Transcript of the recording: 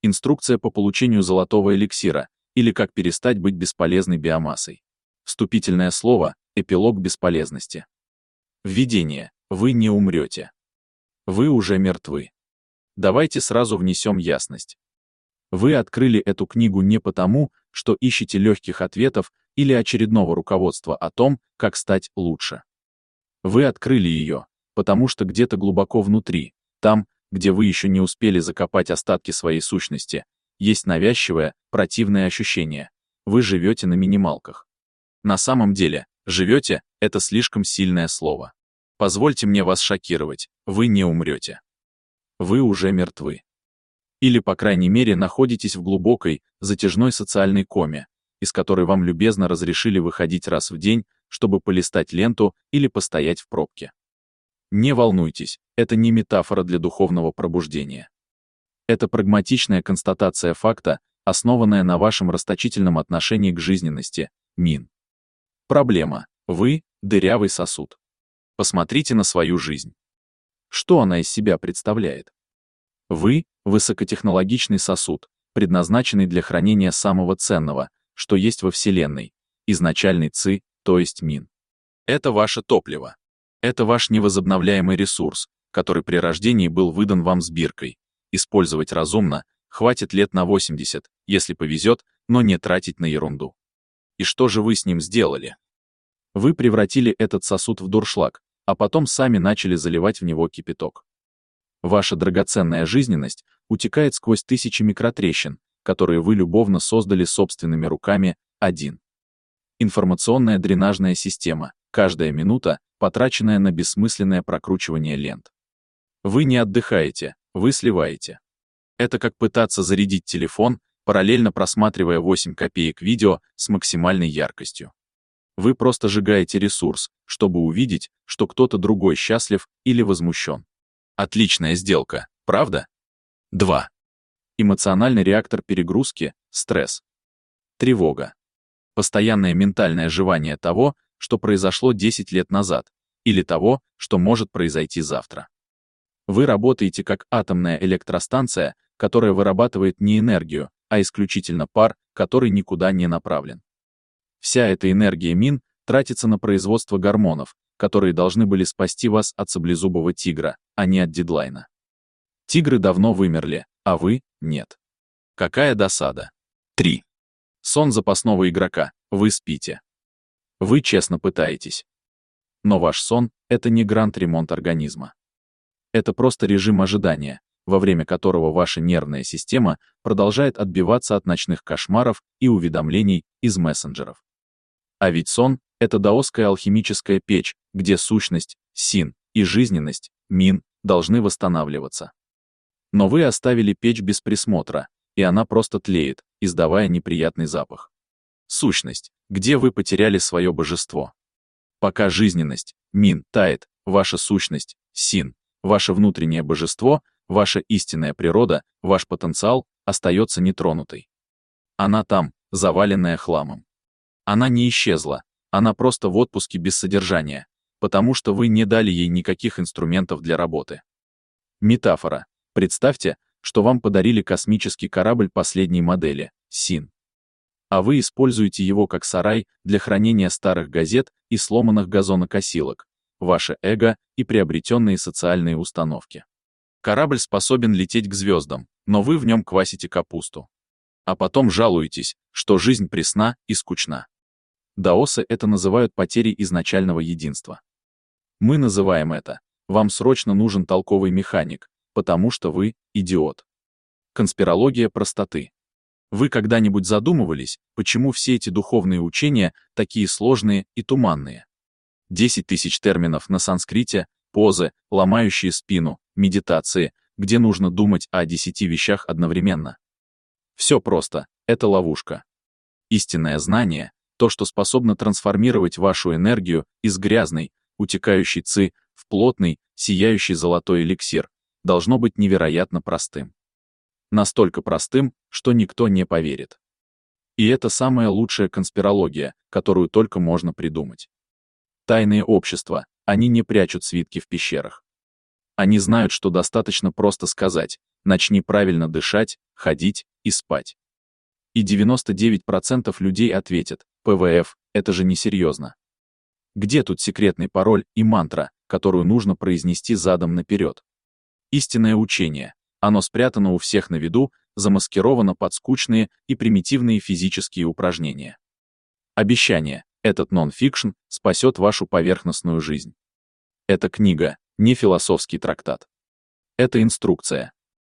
Инструкция по получению золотого эликсира, или как перестать быть бесполезной биомассой. Вступительное слово – эпилог бесполезности. Введение. Вы не умрете. Вы уже мертвы. Давайте сразу внесем ясность. Вы открыли эту книгу не потому, что ищете легких ответов или очередного руководства о том, как стать лучше. Вы открыли ее, потому что где-то глубоко внутри, там, где вы еще не успели закопать остатки своей сущности, есть навязчивое, противное ощущение. Вы живете на минималках. На самом деле, живете – это слишком сильное слово. Позвольте мне вас шокировать, вы не умрете. Вы уже мертвы. Или, по крайней мере, находитесь в глубокой, затяжной социальной коме, из которой вам любезно разрешили выходить раз в день, чтобы полистать ленту или постоять в пробке. Не волнуйтесь, это не метафора для духовного пробуждения. Это прагматичная констатация факта, основанная на вашем расточительном отношении к жизненности, мин. Проблема. Вы – дырявый сосуд. Посмотрите на свою жизнь. Что она из себя представляет? Вы – высокотехнологичный сосуд, предназначенный для хранения самого ценного, что есть во Вселенной, изначальный ЦИ, то есть мин. Это ваше топливо. Это ваш невозобновляемый ресурс, который при рождении был выдан вам с биркой. Использовать разумно, хватит лет на 80, если повезет, но не тратить на ерунду. И что же вы с ним сделали? Вы превратили этот сосуд в дуршлаг, а потом сами начали заливать в него кипяток. Ваша драгоценная жизненность утекает сквозь тысячи микротрещин, которые вы любовно создали собственными руками. 1. Информационная дренажная система, каждая минута, потраченная на бессмысленное прокручивание лент. Вы не отдыхаете, вы сливаете. Это как пытаться зарядить телефон, параллельно просматривая 8 копеек видео с максимальной яркостью. Вы просто сжигаете ресурс, чтобы увидеть, что кто-то другой счастлив или возмущен. Отличная сделка, правда? 2. Эмоциональный реактор перегрузки, стресс. Тревога. Постоянное ментальное жевание того, что произошло 10 лет назад, или того, что может произойти завтра. Вы работаете как атомная электростанция, которая вырабатывает не энергию, а исключительно пар, который никуда не направлен. Вся эта энергия мин тратится на производство гормонов, которые должны были спасти вас от саблезубого тигра, а не от дедлайна. Тигры давно вымерли, а вы — нет. Какая досада. 3. Сон запасного игрока, вы спите. Вы честно пытаетесь. Но ваш сон — это не гранд-ремонт организма. Это просто режим ожидания, во время которого ваша нервная система продолжает отбиваться от ночных кошмаров и уведомлений из мессенджеров. А ведь сон — это даосская алхимическая печь, где сущность, син, и жизненность, мин, должны восстанавливаться. Но вы оставили печь без присмотра, и она просто тлеет, издавая неприятный запах. Сущность, где вы потеряли свое божество. Пока жизненность, мин, тает, ваша сущность, син, ваше внутреннее божество, ваша истинная природа, ваш потенциал остается нетронутой. Она там, заваленная хламом. Она не исчезла, она просто в отпуске без содержания, потому что вы не дали ей никаких инструментов для работы. Метафора. Представьте, что вам подарили космический корабль последней модели, СИН. А вы используете его как сарай для хранения старых газет и сломанных газонокосилок, ваше эго и приобретенные социальные установки. Корабль способен лететь к звездам, но вы в нем квасите капусту. А потом жалуетесь, что жизнь пресна и скучна. Даосы это называют потерей изначального единства. Мы называем это: вам срочно нужен толковый механик, потому что вы идиот. Конспирология простоты. Вы когда-нибудь задумывались, почему все эти духовные учения такие сложные и туманные? 10 тысяч терминов на санскрите, позы, ломающие спину, медитации, где нужно думать о 10 вещах одновременно. Все просто, это ловушка. Истинное знание, то, что способно трансформировать вашу энергию из грязной, утекающей ци, в плотный, сияющий золотой эликсир, должно быть невероятно простым. Настолько простым, что никто не поверит. И это самая лучшая конспирология, которую только можно придумать. Тайные общества, они не прячут свитки в пещерах. Они знают, что достаточно просто сказать: Начни правильно дышать, ходить и спать. И 99% людей ответят: ПВФ – это же несерьезно. Где тут секретный пароль и мантра, которую нужно произнести задом наперед? Истинное учение. Оно спрятано у всех на виду, замаскировано под скучные и примитивные физические упражнения. Обещание. Этот нон-фикшн спасет вашу поверхностную жизнь. Эта книга не философский трактат. Это инструкция.